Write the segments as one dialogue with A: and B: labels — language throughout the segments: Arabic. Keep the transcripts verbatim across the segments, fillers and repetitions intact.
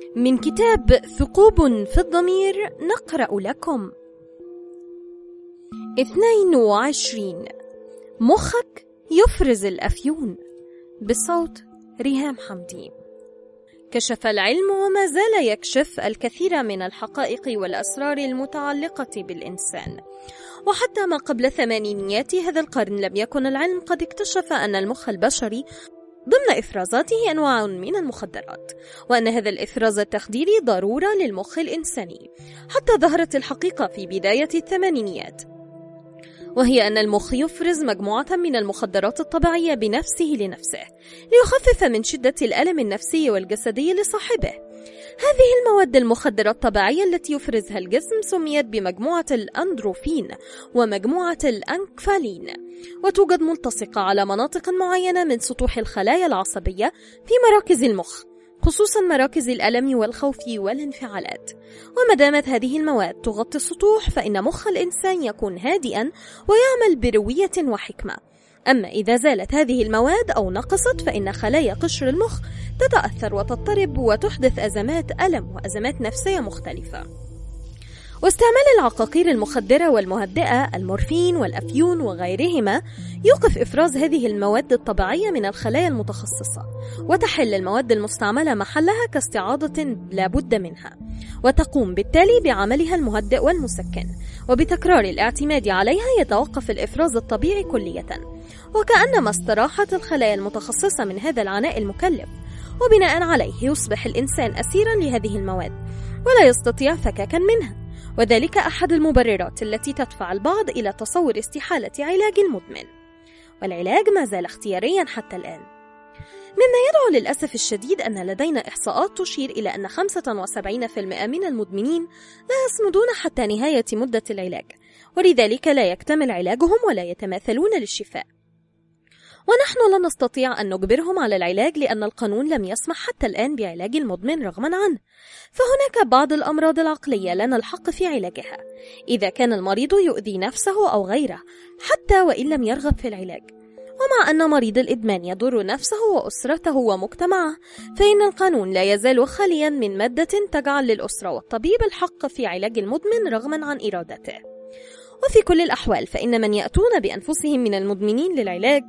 A: من كتاب ثقوب في الضمير نقرأ لكم اثنين وعشرين مخك يفرز الأفيون، بصوت ريهام حمدي. كشف العلم وما زال يكشف الكثير من الحقائق والأسرار المتعلقة بالإنسان، وحتى ما قبل ثمانينيات هذا القرن لم يكن العلم قد اكتشف أن المخ البشري ضمن إفرازاته أنواع من المخدرات، وأن هذا الإفراز التخديري ضرورة للمخ الإنساني، حتى ظهرت الحقيقة في بداية الثمانينيات، وهي أن المخ يفرز مجموعة من المخدرات الطبيعية بنفسه لنفسه ليخفف من شدة الألم النفسي والجسدي لصاحبه. هذه المواد المخدرة الطبيعية التي يفرزها الجسم سميت بمجموعة الأندروفين ومجموعة الأنكفالين، وتوجد ملتصقة على مناطق معينة من سطوح الخلايا العصبية في مراكز المخ، خصوصا مراكز الألم والخوف والانفعالات. وما دامت هذه المواد تغطي السطوح فإن مخ الإنسان يكون هادئا ويعمل بروية وحكمة. أما إذا زالت هذه المواد أو نقصت فإن خلايا قشر المخ تتأثر وتضطرب وتحدث أزمات ألم وأزمات نفسية مختلفة. واستعمال العقاقير المخدرة والمهدئة المورفين والأفيون وغيرهما يوقف إفراز هذه المواد الطبيعية من الخلايا المتخصصة، وتحل المواد المستعملة محلها كاستعاضة لا بد منها، وتقوم بالتالي بعملها المهدئ والمسكن، وبتكرار الاعتماد عليها يتوقف الإفراز الطبيعي كلية، وكأنما استراحت الخلايا المتخصصة من هذا العناء المكلف، وبناء عليه يصبح الإنسان أسيرا لهذه المواد ولا يستطيع فكاكا منها. وذلك أحد المبررات التي تدفع البعض إلى تصور استحالة علاج المدمن، والعلاج ما زال اختياريا حتى الآن، مما يدعو للأسف الشديد أن لدينا إحصاءات تشير إلى أن خمسة وسبعين بالمئة من المدمنين لا يصمدون حتى نهاية مدة العلاج، ولذلك لا يكتمل علاجهم ولا يتماثلون للشفاء. ونحن لا نستطيع أن نجبرهم على العلاج لأن القانون لم يسمح حتى الآن بعلاج المدمن رغما عنه، فهناك بعض الأمراض العقلية لنا الحق في علاجها إذا كان المريض يؤذي نفسه أو غيره حتى وإن لم يرغب في العلاج. ومع أن مريض الإدمان يضر نفسه وأسرته ومجتمعه، فإن القانون لا يزال خاليا من مادة تجعل للأسرة والطبيب الحق في علاج المدمن رغما عن إرادته. وفي كل الأحوال فإن من يأتون بأنفسهم من المدمنين للعلاج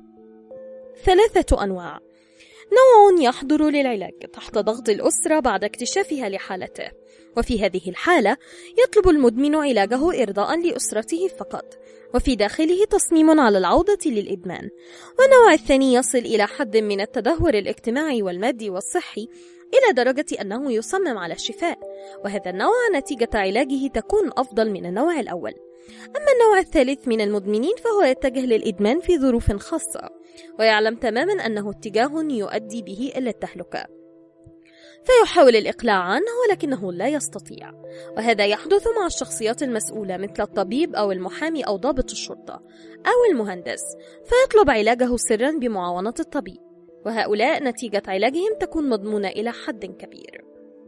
A: ثلاثة أنواع. نوع يحضر للعلاج تحت ضغط الأسرة بعد اكتشافها لحالته، وفي هذه الحالة يطلب المدمن علاجه إرضاء لأسرته فقط، وفي داخله تصميم على العودة للإدمان. والنوع الثاني يصل إلى حد من التدهور الاجتماعي والمادي والصحي إلى درجة أنه يصمم على الشفاء، وهذا النوع نتيجة علاجه تكون أفضل من النوع الأول. أما النوع الثالث من المدمنين فهو يتجه للإدمان في ظروف خاصة، ويعلم تماما أنه اتجاه يؤدي به إلى التهلكة، فيحاول الإقلاع عنه ولكنه لا يستطيع. وهذا يحدث مع الشخصيات المسؤولة مثل الطبيب أو المحامي أو ضابط الشرطة أو المهندس، فيطلب علاجه سرا بمعاونة الطبيب، وهؤلاء نتيجة علاجهم تكون مضمونة إلى حد كبير.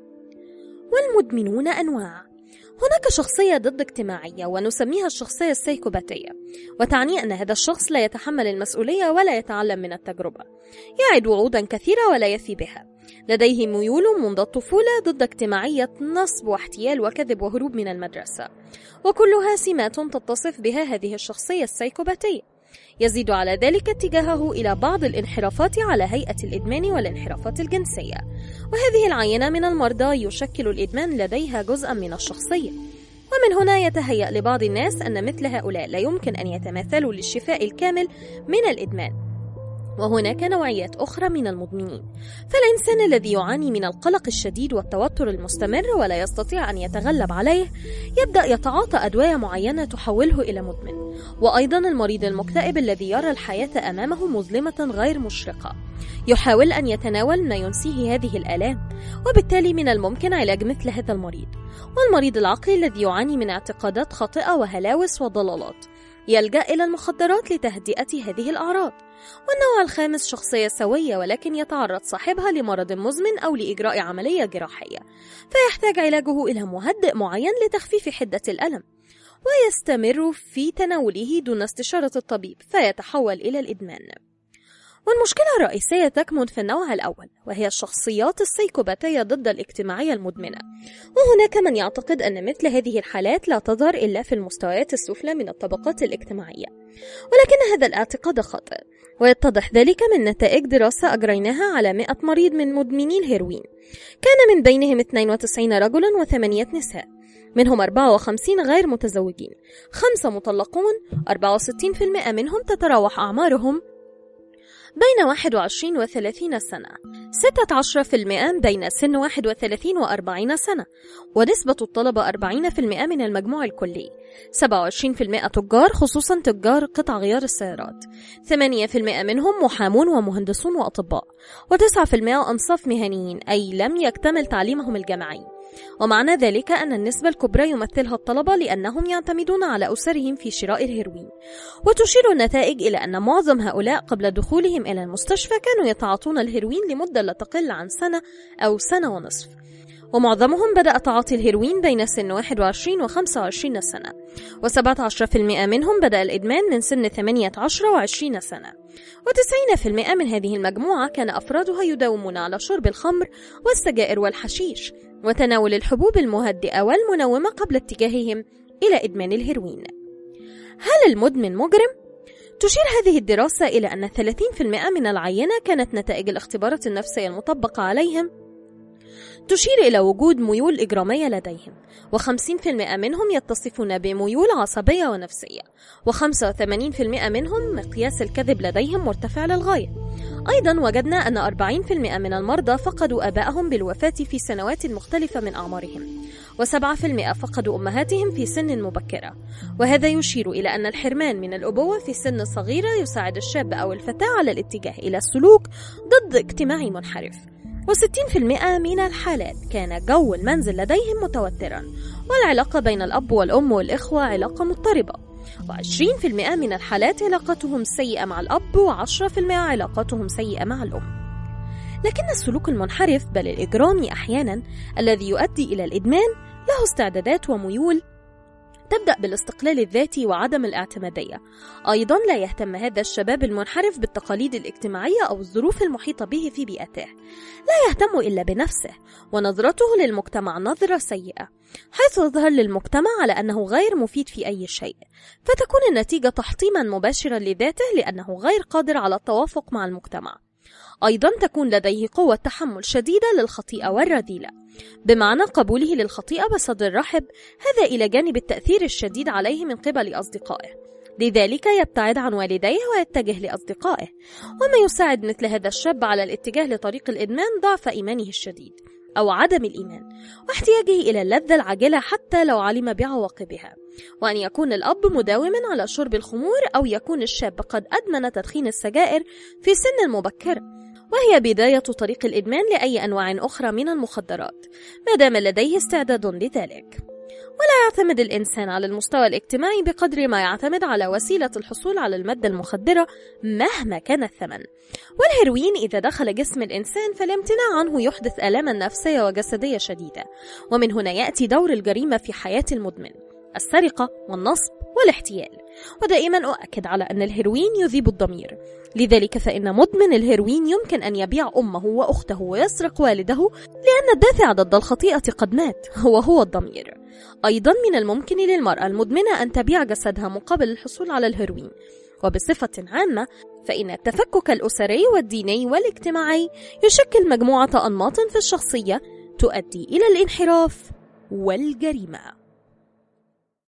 A: والمدمنون أنواع. هناك شخصية ضد اجتماعية ونسميها الشخصية السيكوباتية، وتعني أن هذا الشخص لا يتحمل المسؤولية ولا يتعلم من التجربة، يعد وعودا كثيرة ولا يفي بها، لديه ميول منذ الطفولة ضد اجتماعية نصب واحتيال وكذب وهروب من المدرسة، وكلها سمات تتصف بها هذه الشخصية السيكوباتية. يزيد على ذلك اتجاهه إلى بعض الانحرافات على هيئة الإدمان والانحرافات الجنسية، وهذه العينة من المرضى يشكل الإدمان لديها جزءا من الشخصية. ومن هنا يتهيأ لبعض الناس أن مثل هؤلاء لا يمكن أن يتماثلوا للشفاء الكامل من الإدمان. وهناك نوعيات أخرى من المدمنين، فالإنسان الذي يعاني من القلق الشديد والتوتر المستمر ولا يستطيع أن يتغلب عليه يبدأ يتعاطى أدوية معينة تحوله إلى مدمن. وأيضا المريض المكتئب الذي يرى الحياة أمامه مظلمة غير مشرقة يحاول أن يتناول ما ينسيه هذه الآلام، وبالتالي من الممكن علاج مثل هذا المريض. والمريض العقلي الذي يعاني من اعتقادات خاطئة وهلاوس وضلالات يلجأ إلى المخدرات لتهدئة هذه الأعراض. والنوع الخامس شخصية سوية ولكن يتعرض صاحبها لمرض مزمن أو لإجراء عملية جراحية، فيحتاج علاجه إلى مهدئ معين لتخفيف حدة الألم، ويستمر في تناوله دون استشارة الطبيب فيتحول إلى الإدمان. والمشكلة الرئيسية تكمن في النوع الأول، وهي الشخصيات السيكوباتية ضد الاجتماعية المدمنة. وهناك من يعتقد أن مثل هذه الحالات لا تظهر إلا في المستويات السفلى من الطبقات الاجتماعية، ولكن هذا الاعتقاد خاطئ، ويتضح ذلك من نتائج دراسة أجريناها على مئة مريض من مدمني الهيروين. كان من بينهم اثنين وتسعين رجلا وثمانية نساء، منهم أربعة وخمسين غير متزوجين، خمسة مطلقون، أربعة وستين بالمئة منهم تتراوح أعمارهم بين واحد وعشرين وثلاثين سنة، ستة عشر بالمئة بين سن واحد وثلاثين وأربعين سنة، ونسبة الطلبة أربعين بالمئة من المجموع الكلي، سبعة وعشرين بالمئة تجار خصوصا تجار قطع غيار السيارات، ثمانية بالمئة منهم محامون ومهندسون وأطباء، وتسعة بالمئة أنصاف مهنيين أي لم يكتمل تعليمهم الجامعي. ومعنى ذلك أن النسبة الكبرى يمثلها الطلبة لأنهم يعتمدون على أسرهم في شراء الهيروين. وتشير النتائج إلى أن معظم هؤلاء قبل دخولهم إلى المستشفى كانوا يتعاطون الهيروين لمدة لا تقل عن سنة أو سنة ونصف، ومعظمهم بدأ تعاطي الهيروين بين سن واحد وعشرين وخمسة وعشرين سنة، وسبعة عشر بالمئة منهم بدأ الإدمان من سن ثمانية عشر وعشرين سنة، وتسعين بالمئة من هذه المجموعة كان أفرادها يداومون على شرب الخمر والسجائر والحشيش وتناول الحبوب المهدئة والمنومة قبل اتجاههم إلى إدمان الهيروين. هل المدمن مجرم؟ تشير هذه الدراسة إلى أن ثلاثين بالمئة من العينة كانت نتائج الاختبارات النفسية المطبقة عليهم تشير إلى وجود ميول إجرامية لديهم، وخمسين بالمئة منهم يتصفون بميول عصبية ونفسية، وخمسة وثمانين بالمئة منهم مقياس الكذب لديهم مرتفع للغاية. أيضا وجدنا أن أربعين بالمئة من المرضى فقدوا آبائهم بالوفاة في سنوات مختلفة من أعمارهم، وسبعة بالمئة فقدوا أمهاتهم في سن مبكرة. وهذا يشير إلى أن الحرمان من الأبوة في سن صغيرة يساعد الشاب أو الفتاة على الاتجاه إلى السلوك ضد اجتماعي منحرف. وستين بالمئة من الحالات كان جو المنزل لديهم متوترا، والعلاقة بين الأب والأم والإخوة علاقة مضطربة، وعشرين بالمئة من الحالات علاقتهم سيئة مع الأب، وعشرة بالمئة علاقتهم سيئة مع الأم. لكن السلوك المنحرف بل الإجرامي أحيانا الذي يؤدي إلى الإدمان له استعدادات وميول تبدأ بالاستقلال الذاتي وعدم الاعتمادية. أيضا لا يهتم هذا الشباب المنحرف بالتقاليد الاجتماعية أو الظروف المحيطة به في بيئته، لا يهتم إلا بنفسه، ونظرته للمجتمع نظرة سيئة، حيث يظهر للمجتمع على أنه غير مفيد في أي شيء، فتكون النتيجة تحطيما مباشرا لذاته لأنه غير قادر على التوافق مع المجتمع. أيضا تكون لديه قوة تحمل شديدة للخطيئة والرذيلة، بمعنى قبوله للخطيئة بصدر رحب، هذا إلى جانب التأثير الشديد عليه من قبل أصدقائه، لذلك يبتعد عن والديه ويتجه لأصدقائه. وما يساعد مثل هذا الشاب على الاتجاه لطريق الإدمان ضعف إيمانه الشديد أو عدم الإيمان، واحتياجه إلى اللذة العاجلة حتى لو علم بعواقبها، وأن يكون الأب مداوما على شرب الخمور، أو يكون الشاب قد أدمن تدخين السجائر في سن مبكرة، وهي بداية طريق الإدمان لأي أنواع أخرى من المخدرات ما دام لديه استعداد لذلك. ولا يعتمد الإنسان على المستوى الاجتماعي بقدر ما يعتمد على وسيلة الحصول على المادة المخدرة مهما كان الثمن. والهيروين إذا دخل جسم الإنسان فالامتناع عنه يحدث آلاما نفسية وجسدية شديدة، ومن هنا يأتي دور الجريمة في حياة المدمن، السرقة والنصب والاحتيال. ودائما أؤكد على أن الهيروين يذيب الضمير، لذلك فإن مدمن الهيروين يمكن أن يبيع أمه وأخته ويسرق والده، لأن الدافع ضد الخطيئة قد مات وهو الضمير. أيضا من الممكن للمرأة المدمنة أن تبيع جسدها مقابل الحصول على الهيروين. وبصفة عامة فإن التفكك الأسري والديني والاجتماعي يشكل مجموعة أنماط في الشخصية تؤدي إلى الانحراف والجريمة.